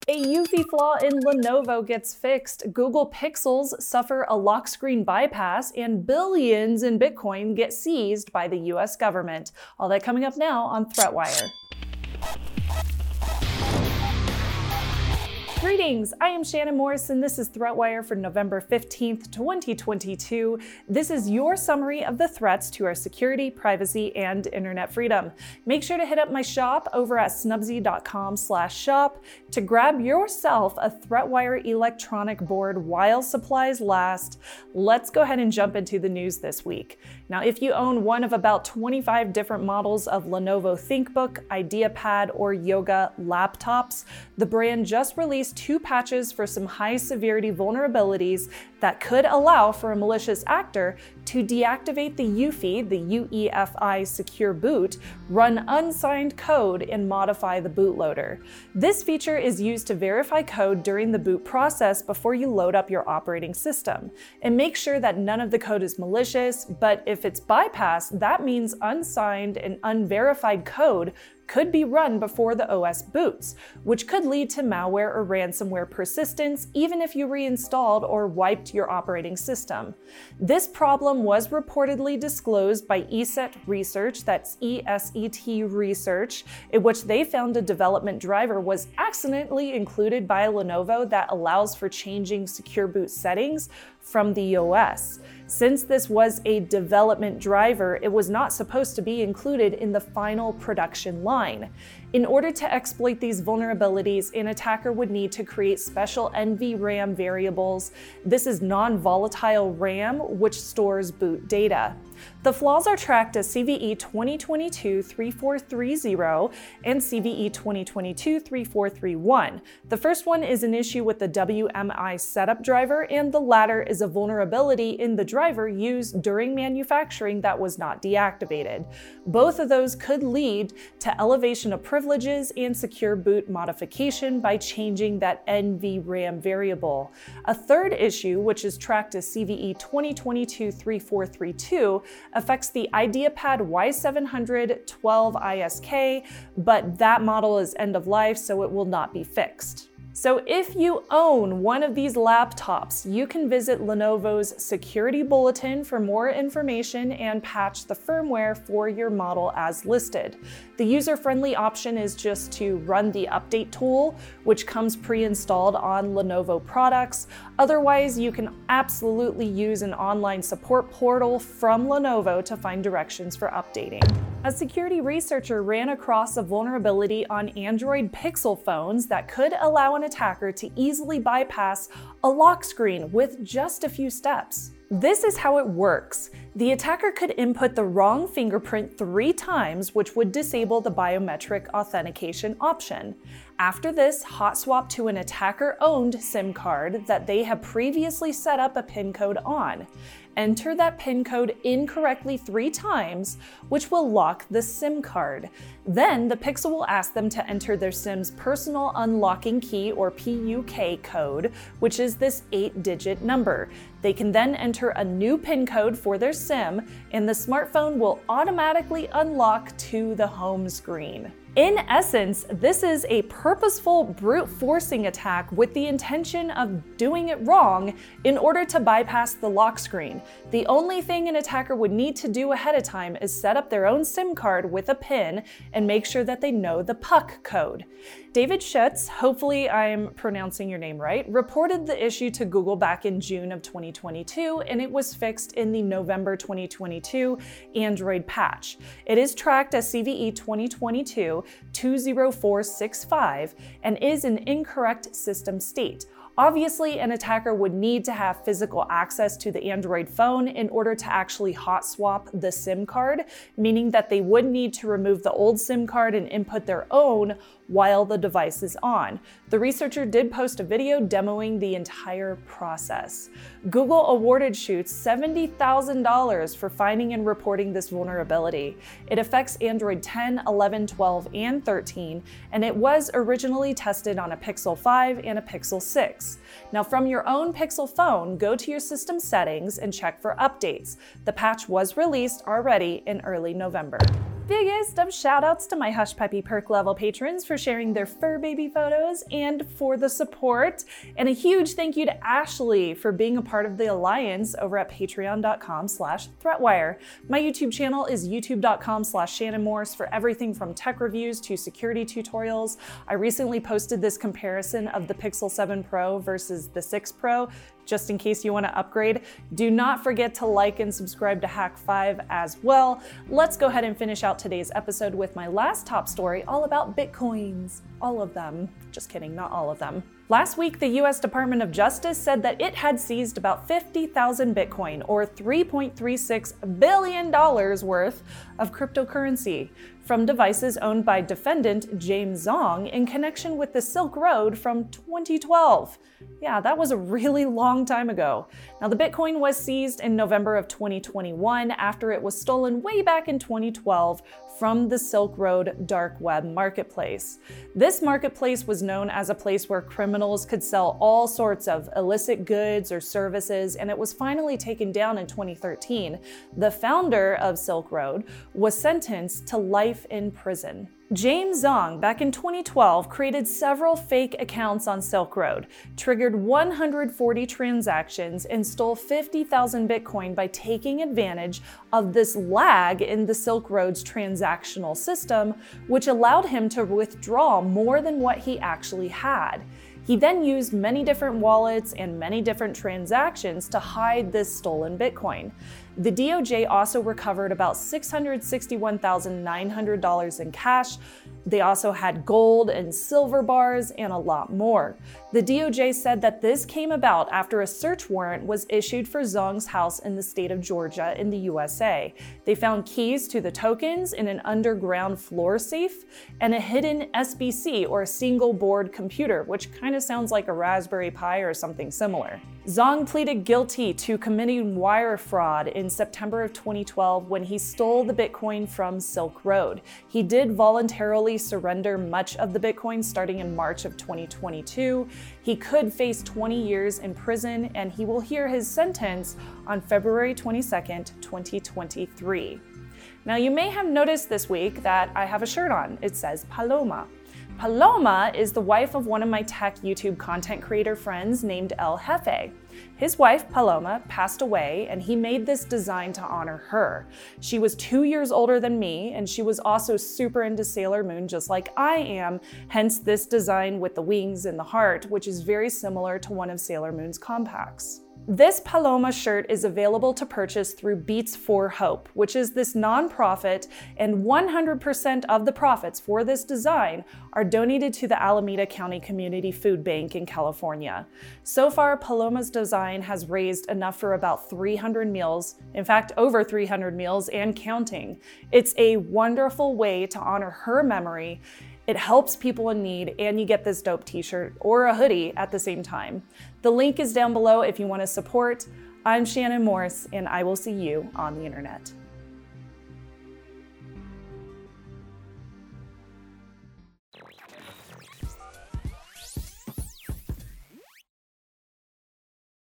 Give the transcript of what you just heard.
A UFI flaw in Lenovo gets fixed, Google Pixels suffer a lock screen bypass, and billions in Bitcoin get seized by the US government. All that coming up now on ThreatWire. Greetings, I am Shannon Morris and this is ThreatWire for November 15th, 2022. This is your summary of the threats to our security, privacy, and internet freedom. Make sure to hit up my shop over at snubzy.com/shop to grab yourself a ThreatWire electronic board while supplies last. Let's go ahead and jump into the news this week. Now, if you own one of about 25 different models of Lenovo ThinkBook, IdeaPad, or Yoga laptops, the brand just released 2 patches for some high-severity vulnerabilities that could allow for a malicious actor to deactivate the UEFI, the UEFI secure boot, run unsigned code, and modify the bootloader. This feature is used to verify code during the boot process before you load up your operating system. And make sure that none of the code is malicious, but if it's bypassed, that means unsigned and unverified code could be run before the OS boots, which could lead to malware or ransomware persistence even if you reinstalled or wiped your operating system. This problem was reportedly disclosed by ESET Research, that's ESET Research, in which they found a development driver was accidentally included by Lenovo that allows for changing secure boot settings from the OS. Since this was a development driver, it was not supposed to be included in the final production line. In order to exploit these vulnerabilities, an attacker would need to create special NVRAM variables. This is non-volatile RAM, which stores boot data. The flaws are tracked as CVE 2022-3430 and CVE 2022-3431. The first one is an issue with the WMI setup driver, and the latter is a vulnerability in the driver used during manufacturing that was not deactivated. Both of those could lead to elevation of privileges and secure boot modification by changing that NVRAM variable. A third issue, which is tracked as CVE 2022-3432, affects the IdeaPad Y700 12ISK, but that model is end of life, so it will not be fixed. So if you own one of these laptops, you can visit Lenovo's security bulletin for more information and patch the firmware for your model as listed. The user-friendly option is just to run the update tool, which comes pre-installed on Lenovo products. Otherwise, you can absolutely use an online support portal from Lenovo to find directions for updating. A security researcher ran across a vulnerability on Android Pixel phones that could allow an attacker to easily bypass a lock screen with just a few steps. This is how it works. The attacker could input the wrong fingerprint 3 times, which would disable the biometric authentication option. After this, hot swap to an attacker-owned SIM card that they have previously set up a PIN code on. Enter that PIN code incorrectly 3 times, which will lock the SIM card. Then the Pixel will ask them to enter their SIM's personal unlocking key, or PUK code, which is this 8-digit number. They can then enter a new PIN code for their SIM, and the smartphone will automatically unlock to the home screen. In essence, this is a purposeful brute forcing attack with the intention of doing it wrong in order to bypass the lock screen. The only thing an attacker would need to do ahead of time is set up their own SIM card with a PIN and make sure that they know the PUK code. David Schutz, hopefully I'm pronouncing your name right, reported the issue to Google back in June of 2022, and it was fixed in the November 2022 Android patch. It is tracked as CVE 2022-20465 and is an incorrect system state. Obviously, an attacker would need to have physical access to the Android phone in order to actually hot swap the SIM card, meaning that they would need to remove the old SIM card and input their own while the device is on. The researcher did post a video demoing the entire process. Google awarded Schutz $70,000 for finding and reporting this vulnerability. It affects Android 10, 11, 12, and 13, and it was originally tested on a Pixel 5 and a Pixel 6. Now, from your own Pixel phone, go to your system settings and check for updates. The patch was released already in early November. biggest of shout outs to my Hush Puppy Perk level patrons for sharing their fur baby photos and for the support. And a huge thank you to Ashley for being a part of the alliance over at patreon.com/threatwire. My YouTube channel is youtube.com/Shannon Morse for everything from tech reviews to security tutorials. I recently posted this comparison of the Pixel 7 Pro versus the 6 Pro, just in case you want to upgrade. Do not forget to like and subscribe to Hack5 as well. Let's go ahead and finish out today's episode with my last top story, all about Bitcoins. All of them. Just kidding, not all of them. Last week, the US Department of Justice said that it had seized about 50,000 Bitcoin, or $3.36 billion worth of cryptocurrency, from devices owned by defendant James Zong in connection with the Silk Road from 2012. Yeah, that was a really long time ago. Now, the Bitcoin was seized in November of 2021 after it was stolen way back in 2012 from the Silk Road dark web marketplace. This marketplace was known as a place where criminals could sell all sorts of illicit goods or services, and it was finally taken down in 2013. The founder of Silk Road was sentenced to life in prison. James Zong, back in 2012, created several fake accounts on Silk Road, triggered 140 transactions, and stole 50,000 Bitcoin by taking advantage of this lag in the Silk Road's transactional system, which allowed him to withdraw more than what he actually had. He then used many different wallets and many different transactions to hide this stolen Bitcoin. The DOJ also recovered about $661,900 in cash. They also had gold and silver bars and a lot more. The DOJ said that this came about after a search warrant was issued for Zong's house in the state of Georgia in the USA. They found keys to the tokens in an underground floor safe and a hidden SBC, or a single board computer, which kind of sounds like a Raspberry Pi or something similar. Zong pleaded guilty to committing wire fraud in September of 2012 when he stole the Bitcoin from Silk Road. He did voluntarily surrender much of the Bitcoin starting in March of 2022. He could face 20 years in prison, and he will hear his sentence on February 22nd, 2023. Now, you may have noticed this week that I have a shirt on. It says Paloma. Paloma is the wife of one of my tech YouTube content creator friends named El Jefe. His wife, Paloma, passed away, and he made this design to honor her. She was 2 years older than me, and she was also super into Sailor Moon just like I am, hence this design with the wings and the heart, which is very similar to one of Sailor Moon's compacts. This Paloma shirt is available to purchase through Beats for Hope, which is this nonprofit, and 100% of the profits for this design are donated to the Alameda County Community Food Bank in California. So far, Paloma's design has raised enough for about 300 meals, in fact, over 300 meals and counting. It's a wonderful way to honor her memory. It helps people in need, and you get this dope t-shirt or a hoodie at the same time. The link is down below if you want to support. I'm Shannon Morse, and I will see you on the internet.